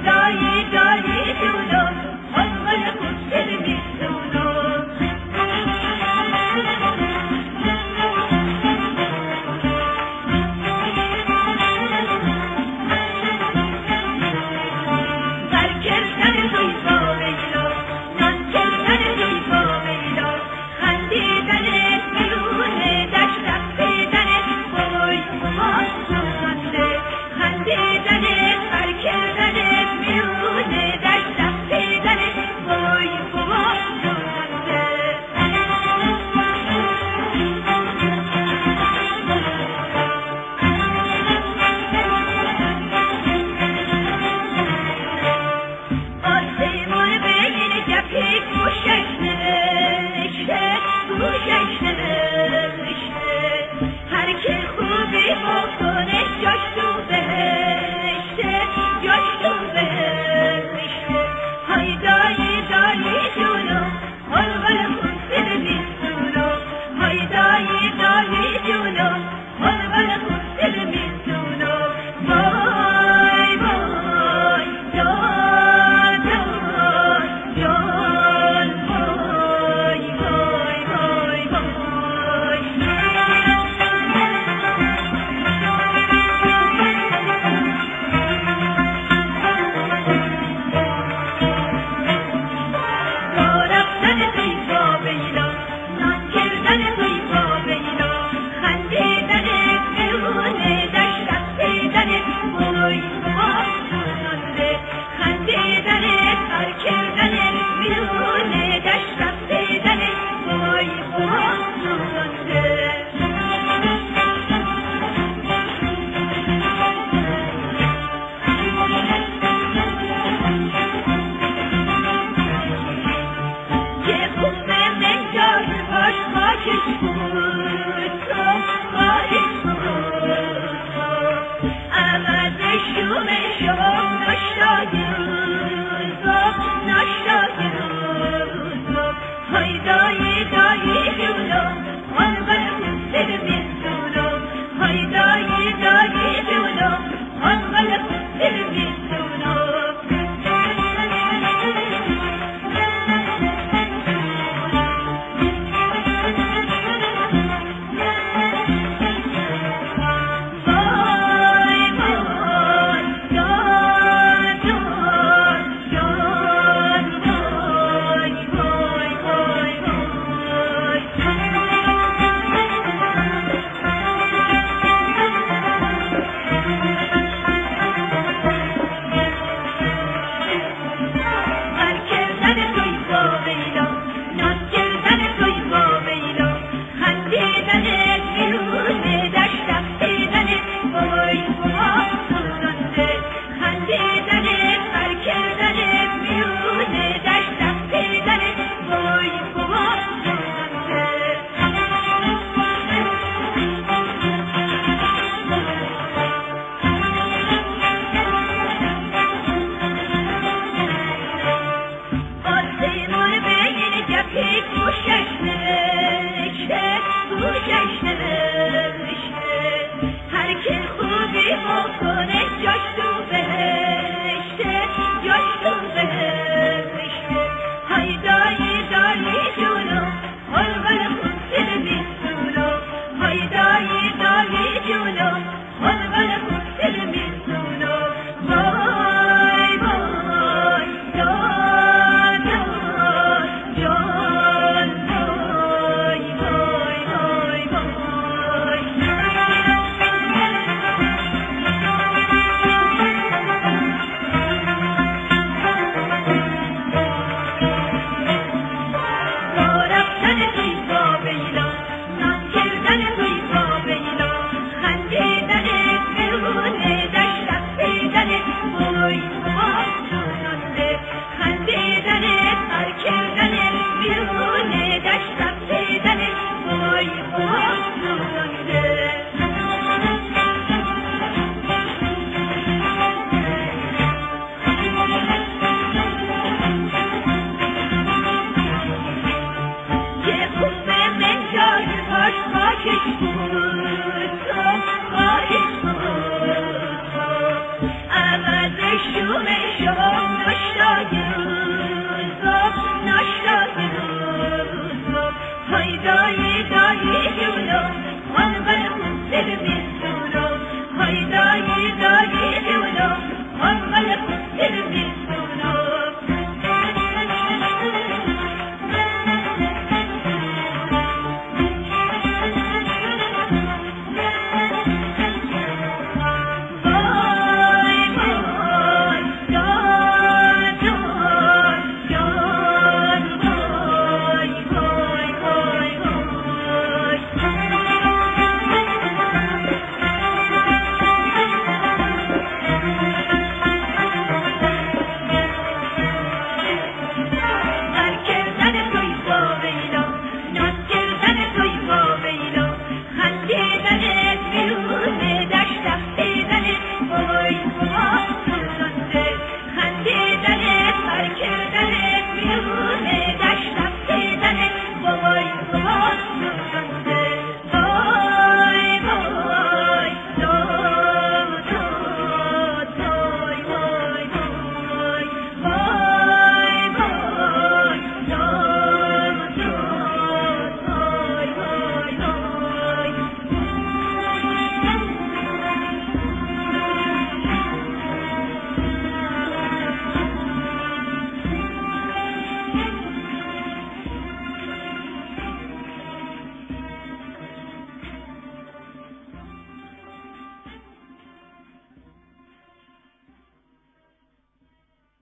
دایی دایی جونم حال خود دل میسونم بر کردن توی با بیلا نان کردن توی با بیلا خندیدن میون دشت رفتیدن بای بابا سوزنده خندیدن بر کردن میون دشت رفتیدن بای بابا سوزنده آسیمان بین گپی گوشش نوشته گوشش نوشته هر که خوبی بکنه جاش تو بهشته جاش تو بهشته های دایی دایی جونم حال خود دل میسونم های دایی دایی جونم حال خود دل میسونم وای وای جان جان جان وای وای وای وای را رفتن توی با بیلا نان کردن توی با بیلا خندیدن میون دشت رفتیدن وای بابا سوزنده خندیدن بر کردن میون دشت رفتیدن وای بابا سوزنده که خوبه من جای باش خاکش بودم خاکش بودم عوض شوم شام ناشتای روزم ناشتای روزم های دایی دایی جونم حال خود دل میسونم های دایی دایی جونم حال خود دل میسونم وای وای جان جان جان وای وای وای وای بر کردن توی با بیلا نان کردن توی با بیلا خندیدن میون دشت رفتیدن وای بابا سوزنده خندیدن بر کردن میون دشت رفتیدن وای بابا سوزنده آسیمان بین گپی گوشش نوشته گوشش نوشته هر که خوبی بکنه جاش تو بهشته جاش تو بهشته های دایی دایی جونم حال خود دل میسونم های دایی دایی جونم حال خود دل میسونم وای وای جان جان جان وای وای وای وای را رفتن توی با بیلا نان کردن توی با بیلا خندیدن میون دشت رفتیدن وای بابا سوزنده خندیدن بر کردن میون دشت رفتیدن وای بابا سوزنده که خوبه من جای باش خاکش بودم خاکش بودم عوض شوم شام داشتایم